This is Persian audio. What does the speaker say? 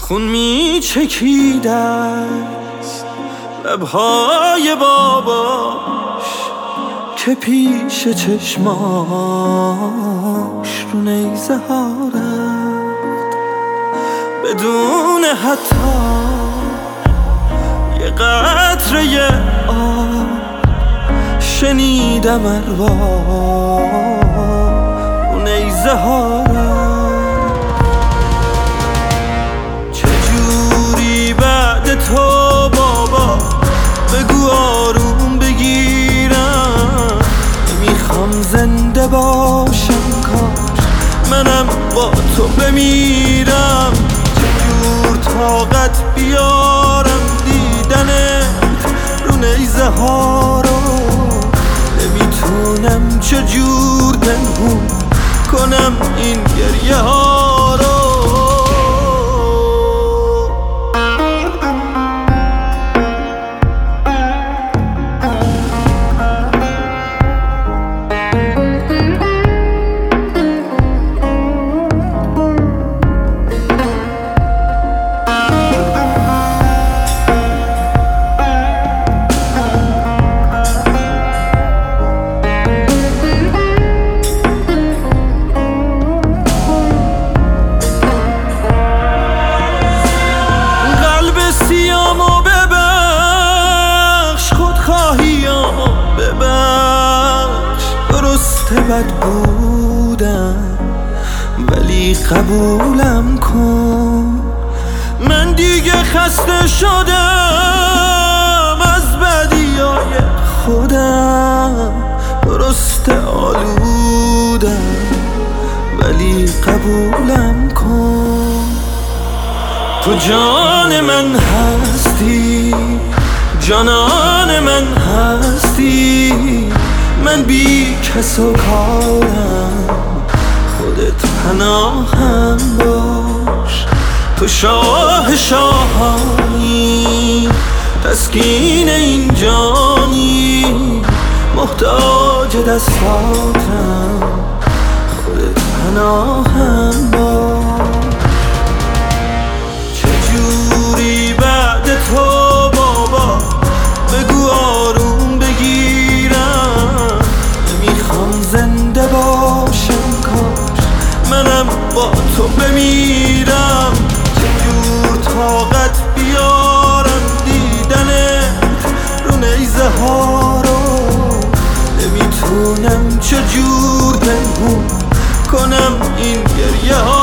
خون می چکیده است لبهای باباش که پیش چشماش رو نیزه ها رفت بدون حتی یه قطره آب. شنیدم ارواح رو نیزه ها رفت. چجوری بعد تو بابا بگو آروم بگیرم. نمیخوام زنده باشم کاش منم با تو بمیرم. چجور طاقت بیارم دیدنت رو نیزه ها رو. نمیتونم چجور پنهون کنم این گریه ها رو. بد بودم ولی قبولم کن. من دیگه خسته شدم از بدیای خودم. درسته آلودم ولی قبولم کن. تو جان من هستی جانان من هستی. من بی کس و کارم خودت پناهم باش. تو شاه شاهانی تسکین این جانی. محتاج دستاتم خودت پناهم باش. چجوری بعد تو بابا بگو آروم بگیرم. نمیخوام زنده باشم کاش منم با تو بمیرم. چجور طاقت بیارم دیدنت رو نیزه ها رو. نمیتونم چجور پنهون کنم این گریه ها